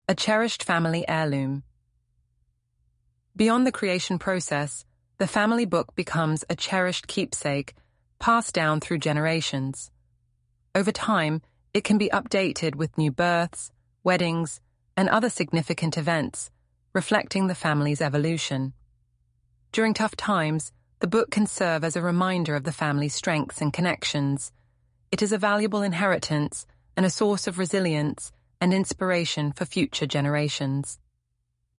a cherished family heirloom. Beyond the creation process, the family book becomes a cherished keepsake passed down through generations. Over time, it can be updated with new births, weddings, and other significant events, reflecting the family's evolution. During tough times, the book can serve as a reminder of the family's strengths and connections. It is a valuable inheritance and a source of resilience and inspiration for future generations.